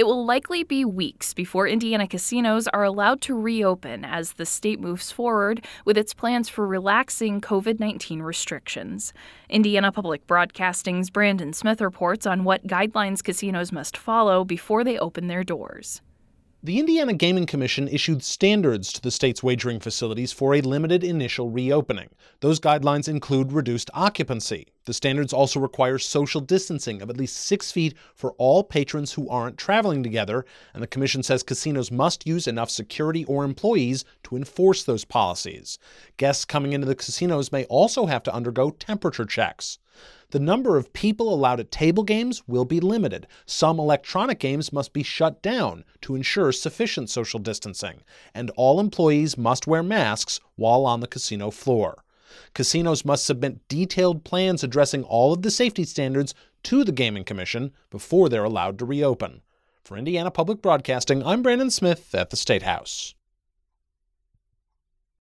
It will likely be weeks before Indiana casinos are allowed to reopen as the state moves forward with its plans for relaxing COVID-19 restrictions. Indiana Public Broadcasting's Brandon Smith reports on what guidelines casinos must follow before they open their doors. The Indiana Gaming Commission issued standards to the state's wagering facilities for a limited initial reopening. Those guidelines include reduced occupancy. The standards also require social distancing of at least 6 feet for all patrons who aren't traveling together, and the commission says casinos must use enough security or employees to enforce those policies. Guests coming into the casinos may also have to undergo temperature checks. The number of people allowed at table games will be limited. Some electronic games must be shut down to ensure sufficient social distancing, and all employees must wear masks while on the casino floor. Casinos must submit detailed plans addressing all of the safety standards to the Gaming Commission before they're allowed to reopen. For Indiana Public Broadcasting, I'm Brandon Smith at the State House.